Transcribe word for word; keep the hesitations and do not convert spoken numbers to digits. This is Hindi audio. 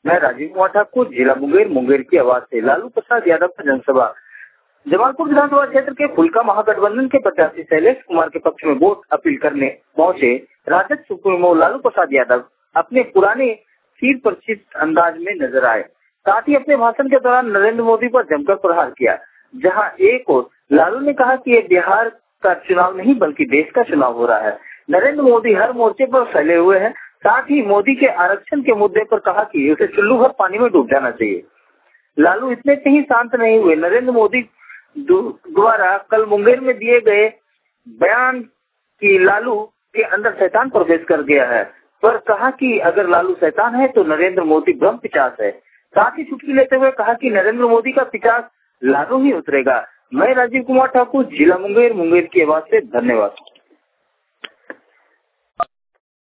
मैं राजीव कुमार ठाकुर, जिला मुंगेर, मुंगेर की आवाज से लालू प्रसाद यादव का जनसभा। जमालपुर विधानसभा क्षेत्र के फुल्का महागठबंधन के प्रत्याशी शैलेश कुमार के पक्ष में वोट अपील करने पहुंचे राजद सुप्रीमो लालू प्रसाद यादव अपने पुराने सिर परिचित अंदाज में नजर आए। साथ ही अपने भाषण के दौरान नरेंद्र मोदी पर जमकर प्रहार किया। जहां एक और लालू ने कहा कि ये बिहार का चुनाव नहीं बल्कि देश का चुनाव हो रहा है। नरेंद्र मोदी हर मोर्चे पर फैले हुए हैं। साथ ही मोदी के आरक्षण के मुद्दे पर कहा कि उसे चुल्लू भर पानी में डूब जाना चाहिए। लालू इतने से ही शांत नहीं हुए। नरेंद्र मोदी द्वारा कल मुंगेर में दिए गए बयान की लालू के अंदर शैतान प्रवेश कर गया है, पर कहा कि अगर लालू शैतान है तो नरेंद्र मोदी ब्रह्म पिशाच है। साथ ही चुटकी लेते हुए कहा कि नरेंद्र मोदी का पिशाच लालू ही उतरेगा। मैं राजीव कुमार ठाकुर, जिला मुंगेर, मुंगेर की आवाज से धन्यवाद।